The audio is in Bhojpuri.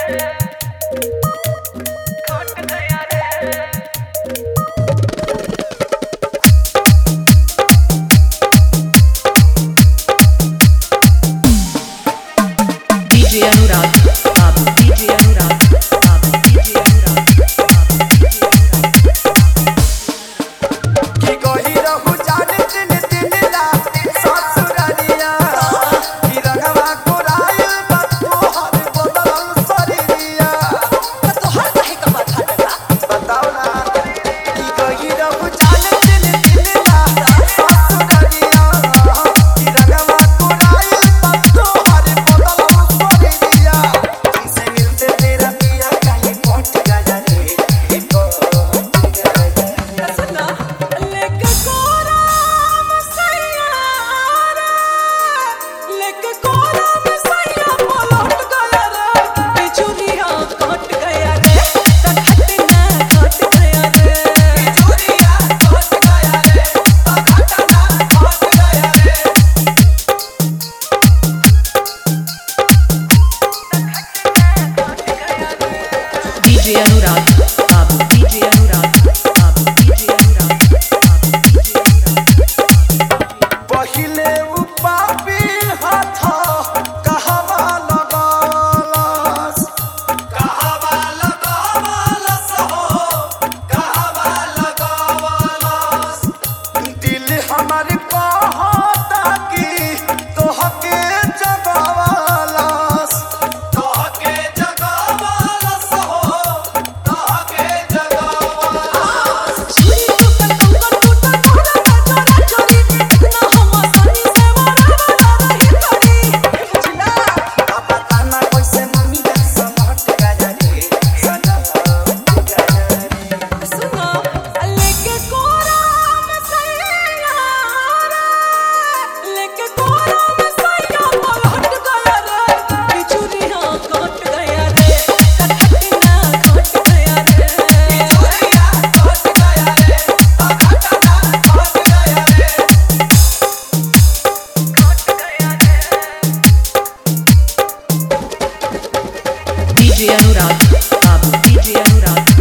DJ Anurag, Babu, DJ Anurag, Babu, DJ Anurag, Babu, DJ Anurag. की कही रहू जाने दिन दिन रात ससुरालिया की रंगवा कोराइल बतू हर बदल शरीरिया तो हर कहे का बात हटला बताओ ना की कही रहू जाने दिन दिन रात ससुरालिया की रंगवा कोराइल बतू हर बदल शरीरिया तुमसे मिलते तेरा पिया कहीं पहुंच गया रे सुना लेके कोराम सैयारा लेके कोराम सैया पलट गया रे बिचुरिया कट गया रे तखटना कट गया रे बिचुरिया कट गया रे तखटना कट गया रे DJ Anurag, Babu, DJ Anurag, Babu, DJ Anurag, Babu, DJ Anurag. पहिले उपापी हाथ कहवा लगालस हो कहवा लगावलस दिल हमर कहता कि तोहके जगावलस हो तोहके जगावलस छुरी टूटा कंकर टूटा कोरा का चोरी इतना हम आसानी से वाला रही पड़ी बुझला बताना कैसे मम्मी का समझ गया रे सदा सुनो लेके कोराम सैयारा लेके कोराम सैया पलट गया रे बिचुरिया कट गया रे तखटना कट गया रे बिचुरिया कट गया रे तखटना कट गया रे DJ Anurag, Babu, DJ Anurag,